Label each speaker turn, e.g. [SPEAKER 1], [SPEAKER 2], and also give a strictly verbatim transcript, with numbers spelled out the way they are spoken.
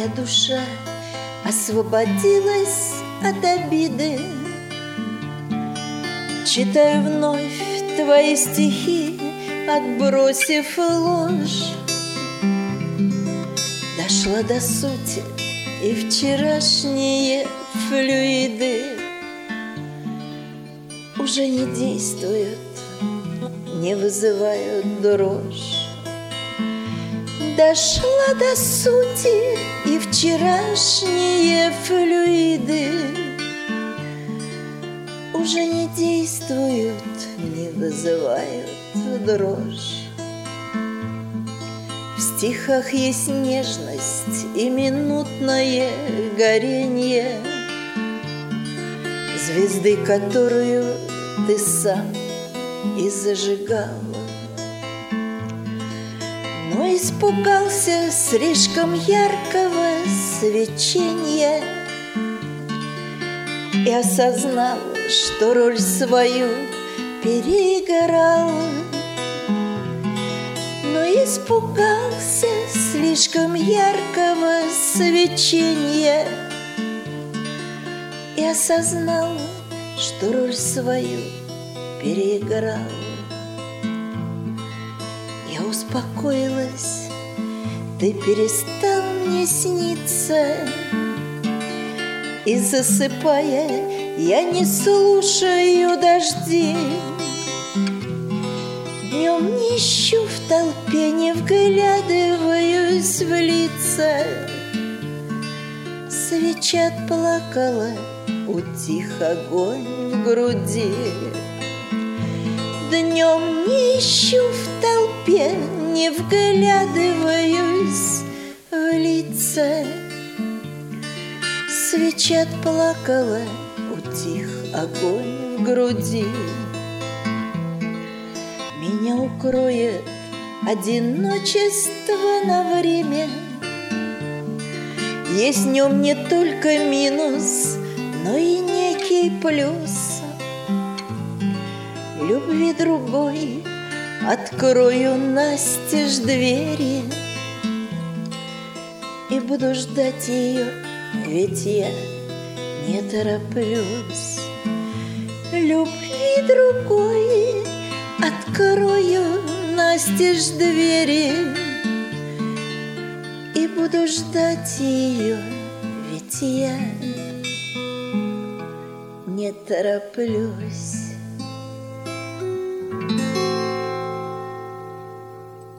[SPEAKER 1] Моя душа освободилась от обиды. Читаю вновь твои стихи, отбросив ложь. Дошла до сути, и вчерашние флюиды уже не действуют, не вызывают дрожь. Дошла до сути, и вчерашние флюиды уже не действуют, не вызывают дрожь. В стихах есть нежность и минутное горенье звезды, которую ты сам и зажигал. Но испугался слишком яркого свечения и осознал, что роль свою переиграл. Но испугался слишком яркого свечения и осознал, что роль свою переиграл. Я успокоилась, ты перестал мне сниться, и засыпая, я не слушаю дожди. Днем не ищу в толпе, не вглядываюсь в лица. Свеча отплакала, утих огонь в груди. Днем не ищу в толпе, не вглядываюсь в лица. Свеча отплакала, утих огонь в груди. Меня укроет одиночество на время. Есть в нем не только минус, но и некий плюс. В любви другой открою настежь двери и буду ждать ее, ведь я не тороплюсь. В любви другой открою настежь двери и буду ждать ее, ведь я не тороплюсь.